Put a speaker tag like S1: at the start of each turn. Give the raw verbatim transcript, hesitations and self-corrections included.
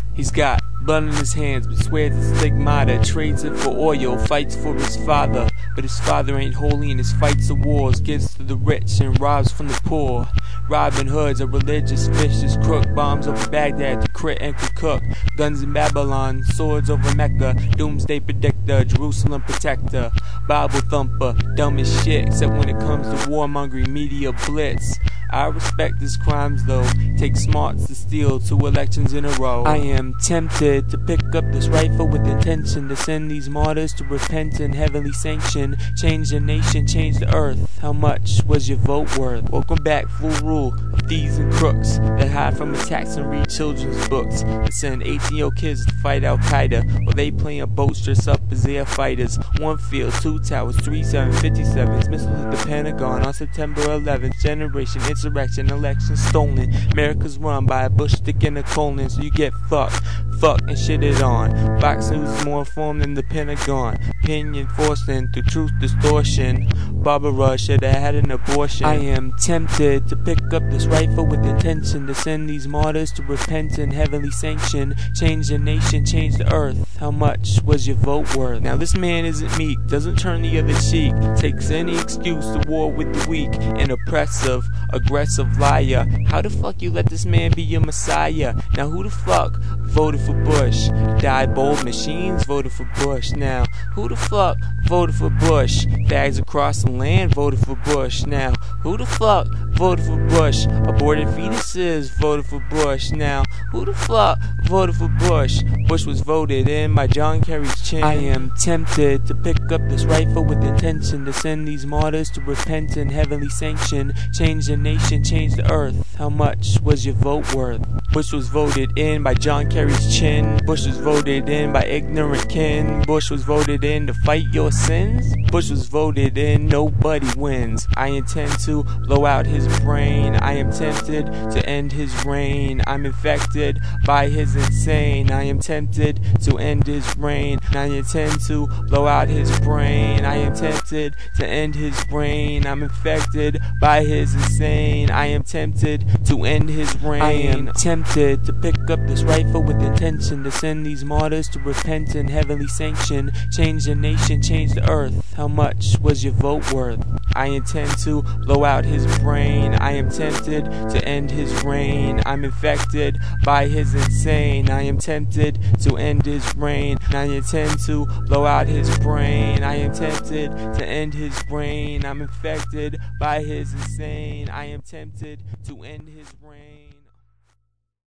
S1: He's got blood in his hands, but swears it's stigmata. Trades it for oil, fights for his father. But his father ain't holy and his fights are wars. Gives to the rich and robs from the poor. Robin Hood's a religious vicious crook. Bombs over Baghdad to crit and could cook. Guns in Babylon, swords over Mecca. Doomsday predictor, Jerusalem protector. Bible thumper, dumb as shit. Except when it comes to warmongering media blitz. I respect his crimes though. Take smarts to steal two elections in a row. I am tempted to pick up this rifle with intention to send these martyrs to repent and heavenly sanction. Change the nation, change the earth. How much was your vote worth? Welcome back, full rule of thieves and crooks that hide from attacks and read children's books. That send eighteen-year-old kids to fight Al-Qaeda while they playing boats dressed up as air fighters. One field, two towers, three seven fifty-sevens. Missiles at the Pentagon on September eleventh. Generation insurrection, election stolen. America's run by a bush stick and a colon, so you get fucked, fucked and shitted on. Fox News is more informed than the Pentagon. Opinion forcing through truth distortion. Barbara should have had an abortion. I am tempted to pick up this rifle with intention to send these martyrs to repent and heavenly sanction. Change the nation, change the earth. How much was your vote worth? Now this man isn't meek, doesn't turn the other cheek. Takes any excuse to war with the weak. An oppressive, aggressive liar. How the fuck you let this man be your messiah? Now who the fuck voted for Bush? Diebold machines voted for Bush. Now who the fuck voted for Bush? Fags across the land voted for Bush. Now who the fuck voted for Bush? Aborted fetuses voted for Bush. Now who the fuck voted for Bush? Bush was voted in by John Kerry's chin. I am tempted to pick up this rifle with intention to send these martyrs to repent and heavenly sanction. Change the nation, change the earth. How much was your vote worth? Bush was voted in by John Kerry's chin. Bush was voted in by ignorant kin. Bush was voted in to fight your sins. Bush was voted in, nobody wins. I intend to blow out his brain. I am tempted to end his reign. I'm infected by his insane. I am tempted to end his reign. I intend to blow out his brain. I am tempted to end his brain. I'm infected by his insane. I am tempted to end his reign. I am tempted to pick up this rifle with intention to send these martyrs to repent and heavenly sanction. Change the nation, change the earth. How much was your vote worth? I intend to blow out his brain. I am tempted to end his reign. I'm infected by his insane. I am tempted to end his reign. I intend to blow out his brain. I am tempted to end his brain. I'm infected by his insane. I am tempted to end his reign.